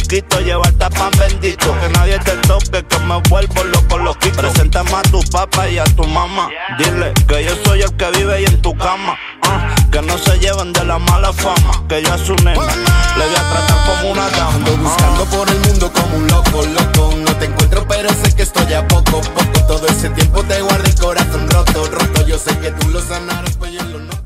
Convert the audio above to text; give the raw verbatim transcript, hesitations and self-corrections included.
quito, llevarte a pan bendito. Que nadie te toque, que me vuelvo loco, loquito. Preséntame a tu papá y a tu mamá. Dile que yo soy el que vive ahí en tu cama. Uh, que no se lleven de la mala fama. Que yo a su nena le voy a tratar como una dama. Ando buscando por el mundo como un loco, loco. No te encuentro pero sé que estoy a poco, poco. Todo ese tiempo te guardé el corazón roto, roto. Yo sé que tú lo sanarás, pues yo lo noto.